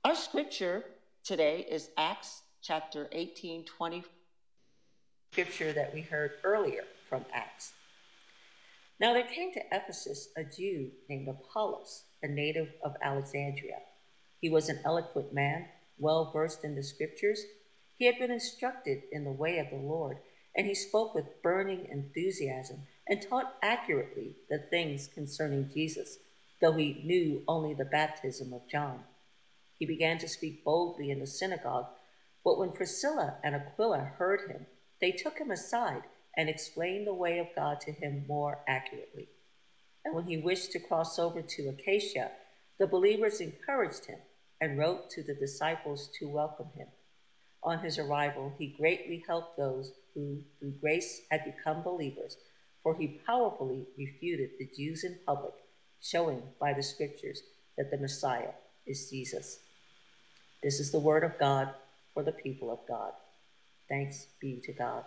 Our scripture today is Acts chapter 18:20, scripture that we heard earlier from Acts. Now there came to Ephesus a Jew named Apollos, a native of Alexandria. He was an eloquent man, well versed in the scriptures. He had been instructed in the way of the Lord, and he spoke with burning enthusiasm and taught accurately the things concerning Jesus, though he knew only the baptism of John. He began to speak boldly in the synagogue, but when Priscilla and Aquila heard him, they took him aside and explained the way of God to him more accurately. And when he wished to cross over to Achaia, the believers encouraged him and wrote to the disciples to welcome him. On his arrival, he greatly helped those who, through grace, had become believers, for he powerfully refuted the Jews in public, showing by the scriptures that the Messiah is Jesus. This is the word of God for the people of God. Thanks be to God.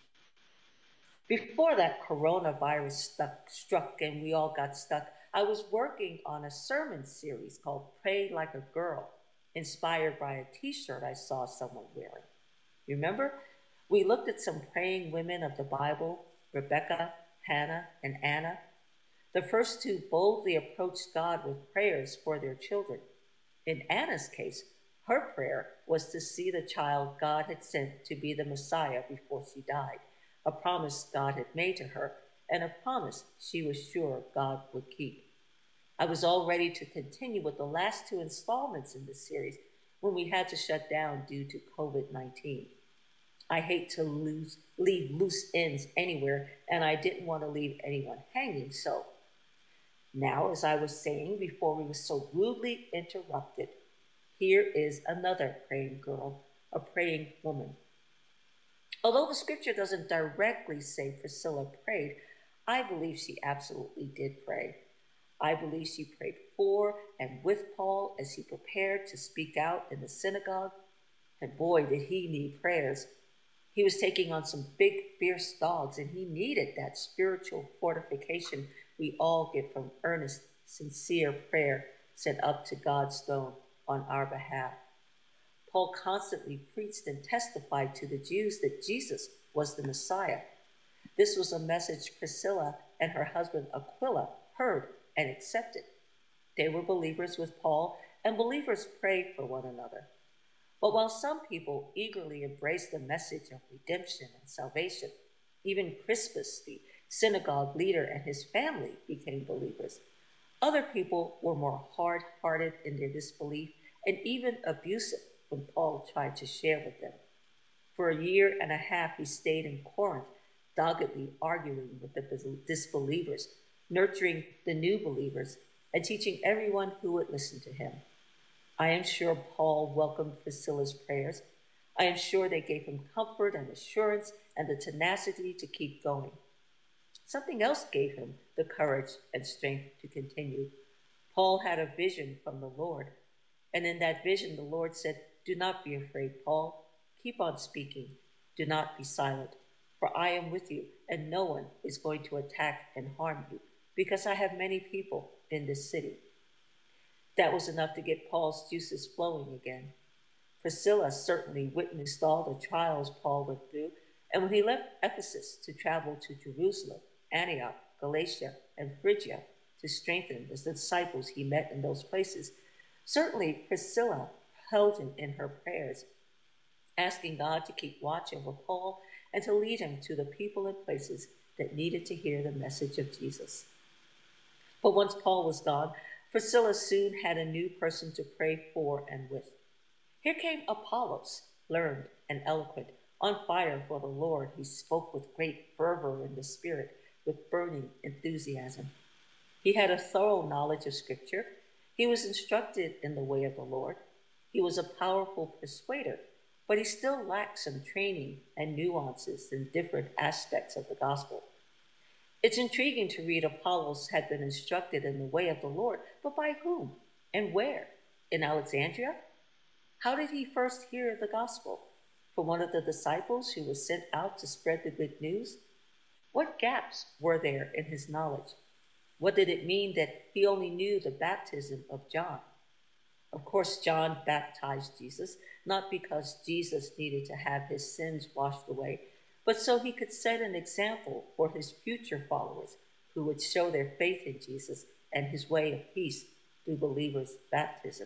Before that coronavirus struck and we all got stuck, I was working on a sermon series called Pray Like a Girl, inspired by a t-shirt I saw someone wearing. Remember? We looked at some praying women of the Bible, Rebecca, Hannah, and Anna. The first two boldly approached God with prayers for their children. In Anna's case, her prayer was to see the child God had sent to be the Messiah before she died, a promise God had made to her, and a promise she was sure God would keep. I was all ready to continue with the last two installments in this series when we had to shut down due to COVID-19. I hate to leave loose ends anywhere, and I didn't want to leave anyone hanging, so now, as I was saying before we were so rudely interrupted, here is another praying girl, a praying woman. Although the scripture doesn't directly say Priscilla prayed, I believe she absolutely did pray. I believe she prayed for and with Paul as he prepared to speak out in the synagogue. And boy, did he need prayers. He was taking on some big, fierce dogs, and he needed that spiritual fortification we all get from earnest, sincere prayer sent up to God's throne on our behalf. Paul constantly preached and testified to the Jews that Jesus was the Messiah. This was a message Priscilla and her husband Aquila heard and accepted. They were believers with Paul, and believers prayed for one another. But while some people eagerly embraced the message of redemption and salvation, even Crispus, the synagogue leader, and his family became believers. Other people were more hard-hearted in their disbelief and even abusive when Paul tried to share with them. For a year and a half, he stayed in Corinth, doggedly arguing with the disbelievers, nurturing the new believers, and teaching everyone who would listen to him. I am sure Paul welcomed Priscilla's prayers. I am sure they gave him comfort and assurance and the tenacity to keep going. Something else gave him the courage and strength to continue. Paul had a vision from the Lord, and in that vision the Lord said, "Do not be afraid, Paul. Keep on speaking. Do not be silent, for I am with you, and no one is going to attack and harm you, because I have many people in this city." That was enough to get Paul's juices flowing again. Priscilla certainly witnessed all the trials Paul went through, and when he left Ephesus to travel to Jerusalem, Antioch, Galatia, and Phrygia to strengthen the disciples he met in those places, certainly Priscilla held him in her prayers, asking God to keep watch over Paul and to lead him to the people and places that needed to hear the message of Jesus. But once Paul was gone, Priscilla soon had a new person to pray for and with. Here came Apollos, learned and eloquent, on fire for the Lord. He spoke with great fervor in the Spirit, with burning enthusiasm. He had a thorough knowledge of Scripture. He was instructed in the way of the Lord. He was a powerful persuader, but he still lacked some training and nuances in different aspects of the gospel. It's intriguing to read Apollos had been instructed in the way of the Lord, but by whom and where? In Alexandria? How did he first hear the gospel? From one of the disciples who was sent out to spread the good news? What gaps were there in his knowledge? What did it mean that he only knew the baptism of John? Of course, John baptized Jesus, not because Jesus needed to have his sins washed away, but so he could set an example for his future followers who would show their faith in Jesus and his way of peace through believers' baptism.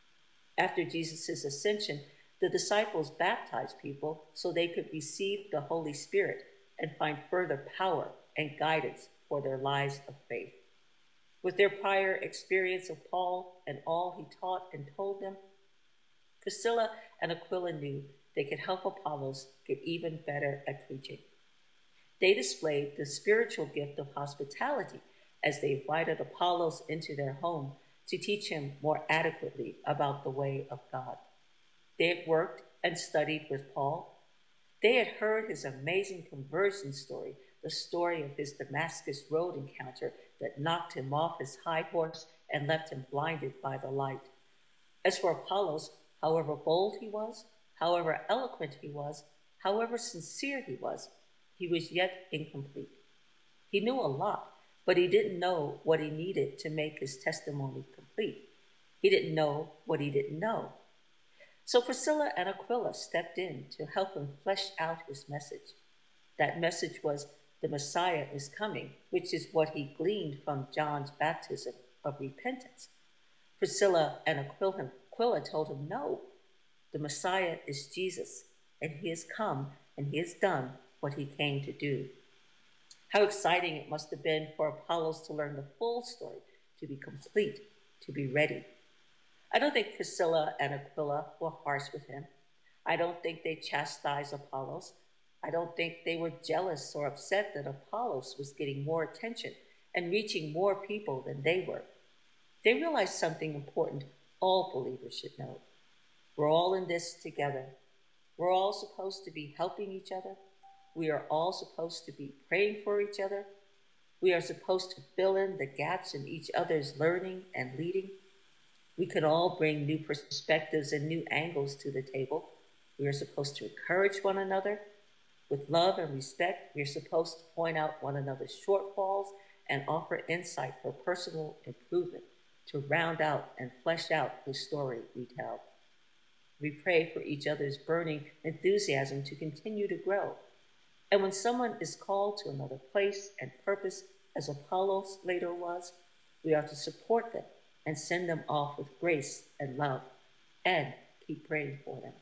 After Jesus' ascension, the disciples baptized people so they could receive the Holy Spirit and find further power and guidance for their lives of faith. With their prior experience of Paul and all he taught and told them, Priscilla and Aquila knew they could help Apollos get even better at preaching. They displayed the spiritual gift of hospitality as they invited Apollos into their home to teach him more adequately about the way of God. They had worked and studied with Paul. They had heard his amazing conversion story, the story of his Damascus Road encounter that knocked him off his high horse and left him blinded by the light. As for Apollos, however bold he was, however eloquent he was, however sincere he was yet incomplete. He knew a lot, but he didn't know what he needed to make his testimony complete. He didn't know what he didn't know. So Priscilla and Aquila stepped in to help him flesh out his message. That message was the Messiah is coming, which is what he gleaned from John's baptism of repentance. Priscilla and Aquila told him, no, the Messiah is Jesus, and he has come and he has done what he came to do. How exciting it must have been for Apollos to learn the full story, to be complete, to be ready. I don't think Priscilla and Aquila were harsh with him. I don't think they chastised Apollos. I don't think they were jealous or upset that Apollos was getting more attention and reaching more people than they were. They realized something important all believers should know. We're all in this together. We're all supposed to be helping each other. We are all supposed to be praying for each other. We are supposed to fill in the gaps in each other's learning and leading. We could all bring new perspectives and new angles to the table. We are supposed to encourage one another. With love and respect, we are supposed to point out one another's shortfalls and offer insight for personal improvement to round out and flesh out the story we tell. We pray for each other's burning enthusiasm to continue to grow. And when someone is called to another place and purpose, as Apollos later was, we are to support them and send them off with grace and love and keep praying for them.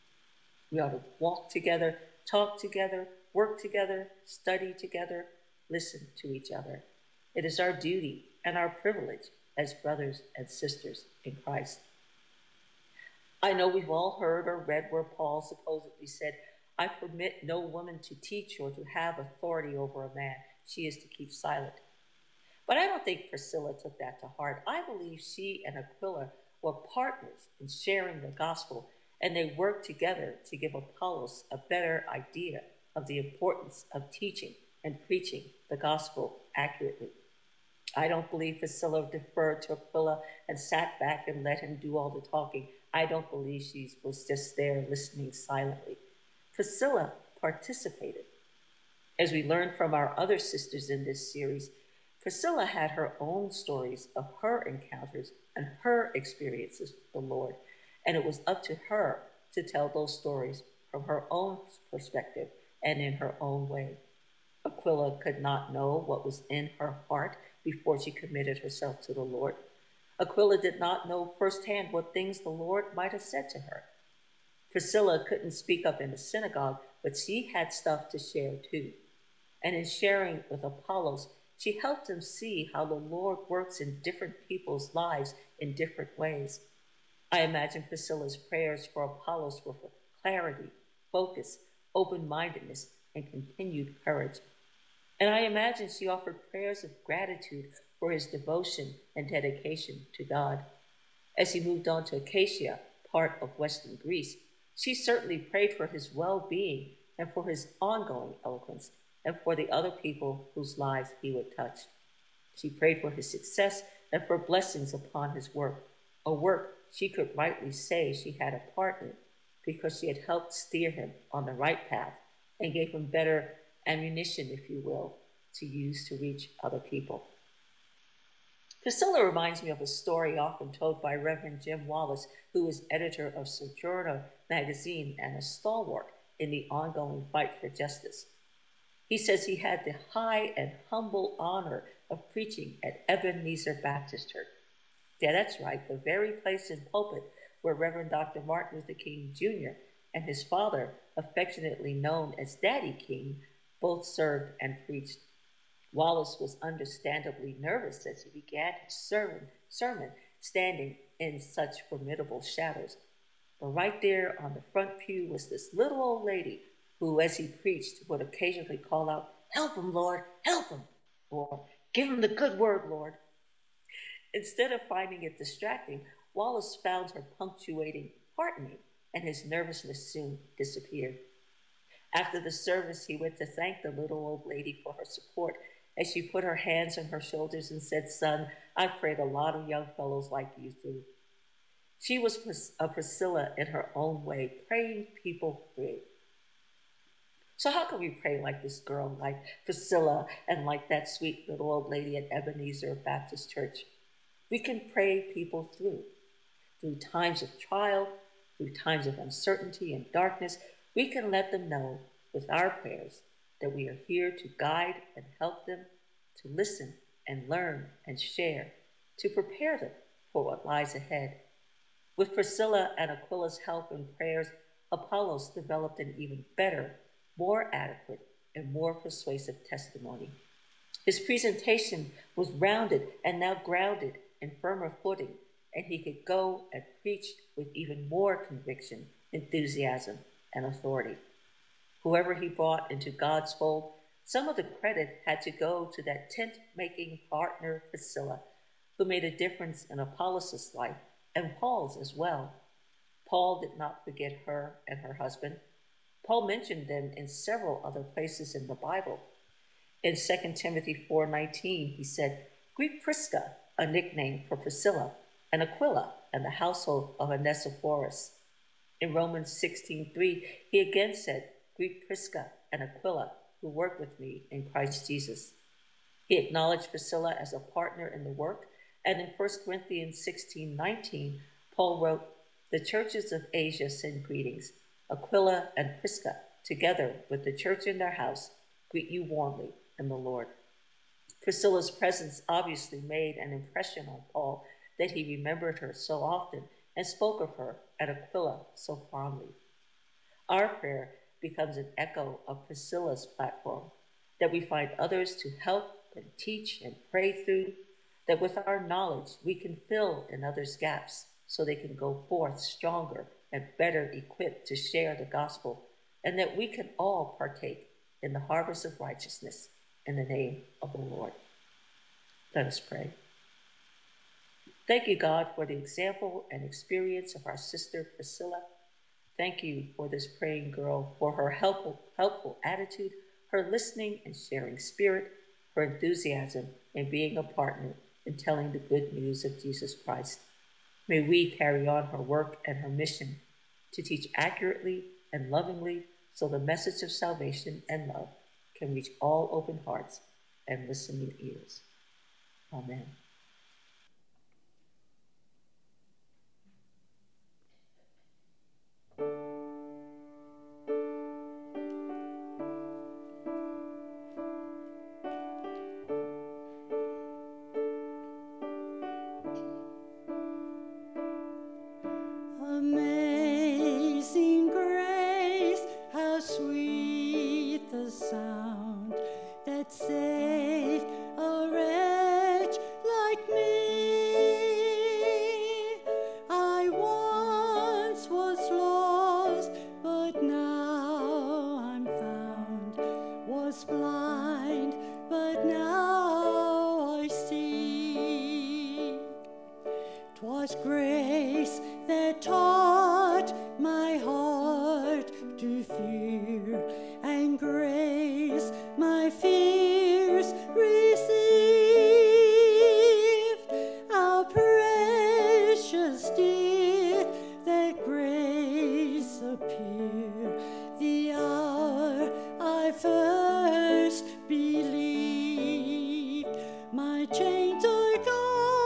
We are to walk together, talk together, work together, study together, listen to each other. It is our duty and our privilege as brothers and sisters in Christ. I know we've all heard or read where Paul supposedly said, I permit no woman to teach or to have authority over a man. She is to keep silent. But I don't think Priscilla took that to heart. I believe she and Aquila were partners in sharing the gospel, and they worked together to give Apollos a better idea of the importance of teaching and preaching the gospel accurately. I don't believe Priscilla deferred to Aquila and sat back and let him do all the talking. I don't believe she was just there listening silently. Priscilla participated. As we learned from our other sisters in this series, Priscilla had her own stories of her encounters and her experiences with the Lord, and it was up to her to tell those stories from her own perspective and in her own way. Aquila could not know what was in her heart before she committed herself to the Lord. Aquila did not know firsthand what things the Lord might have said to her. Priscilla couldn't speak up in the synagogue, but she had stuff to share too. And in sharing with Apollos, she helped him see how the Lord works in different people's lives in different ways. I imagine Priscilla's prayers for Apollos were for clarity, focus, open-mindedness, and continued courage. And I imagine she offered prayers of gratitude for his devotion and dedication to God. As he moved on to Achaia, part of Western Greece, she certainly prayed for his well-being and for his ongoing eloquence and for the other people whose lives he would touch. She prayed for his success and for blessings upon his work, a work she could rightly say she had a part in because she had helped steer him on the right path and gave him better ammunition, if you will, to use to reach other people. Priscilla reminds me of a story often told by Reverend Jim Wallace, who is editor of Sojourner magazine and a stalwart in the ongoing fight for justice. He says he had the high and humble honor of preaching at Ebenezer Baptist Church. Yeah, that's right, the very place in pulpit where Reverend Dr. Martin Luther King Jr. and his father, affectionately known as Daddy King, both served and preached. Wallace was understandably nervous as he began his sermon standing in such formidable shadows. But right there on the front pew was this little old lady who, as he preached, would occasionally call out, "Help him, Lord, help him," or "Give him the good word, Lord." Instead of finding it distracting, Wallace found her punctuating, heartening, and his nervousness soon disappeared. After the service, he went to thank the little old lady for her support as she put her hands on her shoulders and said, "Son, I've prayed a lot of young fellows like you through." She was a Priscilla in her own way, praying people through. So how can we pray like this girl, like Priscilla, and like that sweet little old lady at Ebenezer Baptist Church? We can pray people through times of trial, through times of uncertainty and darkness. We can let them know with our prayers that we are here to guide and help them, to listen and learn and share, to prepare them for what lies ahead. With Priscilla and Aquila's help and prayers, Apollos developed an even better, more adequate, and more persuasive testimony. His presentation was rounded and now grounded in firmer footing, and he could go and preach with even more conviction, enthusiasm, and authority. Whoever he brought into God's fold, some of the credit had to go to that tent-making partner, Priscilla, who made a difference in Apollos' life and Paul's as well. Paul did not forget her and her husband. Paul mentioned them in several other places in the Bible. In 2 Timothy 4:19, he said, "Greet Prisca," a nickname for Priscilla, and Aquila and the household of Onesiphorus. In Romans 16:3, he again said, "Greet Prisca and Aquila, who work with me in Christ Jesus." He acknowledged Priscilla as a partner in the work, and in 1 Corinthians 16:19, Paul wrote, "The churches of Asia send greetings. Aquila and Prisca, together with the church in their house, greet you warmly in the Lord." Priscilla's presence obviously made an impression on Paul that he remembered her so often and spoke of her and Aquila so fondly. Our prayer becomes an echo of Priscilla's platform, that we find others to help and teach and pray through, that with our knowledge we can fill in others' gaps so they can go forth stronger and better equipped to share the gospel, and that we can all partake in the harvest of righteousness in the name of the Lord. Let us pray. Thank you, God, for the example and experience of our sister Priscilla. Thank you for this praying girl, for her helpful attitude, her listening and sharing spirit, her enthusiasm in being a partner in telling the good news of Jesus Christ. May we carry on her work and her mission to teach accurately and lovingly so the message of salvation and love can reach all open hearts and listening ears. Amen. Amazing grace, how sweet the sound that saved a wretch like me. I once was lost, but now I'm found, was blind, but now I see. 'Twas grace that taught my heart to fear, and grace my fears received. How precious did that grace appear the hour I first believed. My chains are gone,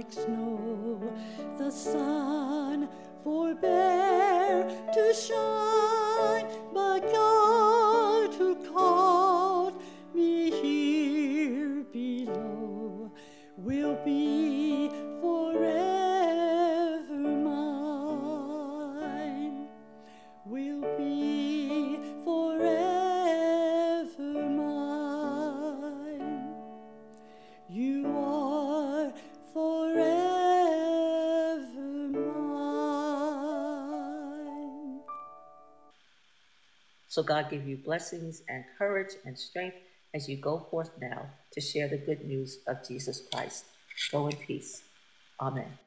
like snow. The sun forbear to shine, but God who called me here below will be forever mine, will be forever mine. You are forever mine. So God give you blessings and courage and strength as you go forth now to share the good news of Jesus Christ. Go in peace. Amen.